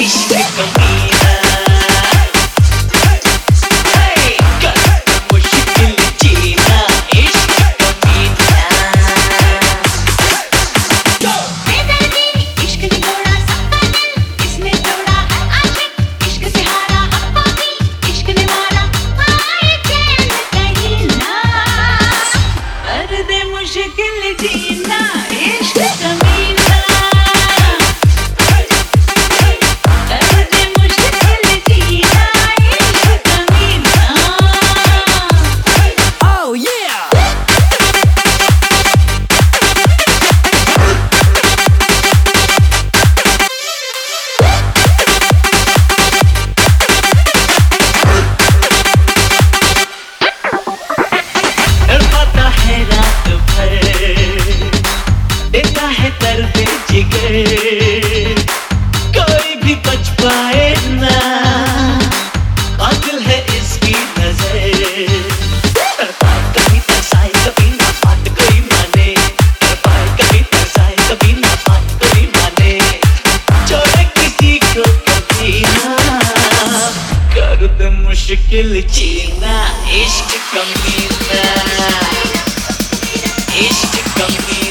इश्क कमीना कर मुश्किल जीना इश्क कमीना बेदर्दी इश्क ने तोड़ा सबका दिल इसने तोड़ा हर आशिक इश्क से हारा अब पापी इश्क ने मारा आए चैन कहीं ना कर दे मुश्किल जीना इश्क कमीना कर दे मुश्किल जीना इश्क कमीना Oh yeah तड़पाता है रात भर देता है दर्द जिगर कोई भी बच पाए ना कातिल है इसकी नजर तड़पाए कभी तरसाए कभी ना बात कोई माने तड़पाए कभी तरसाए कभी ना बात कोई माने छोड़े किसी को कभी ना कर दे मुश्किल जीना इश्क कमीना इश्क कमीना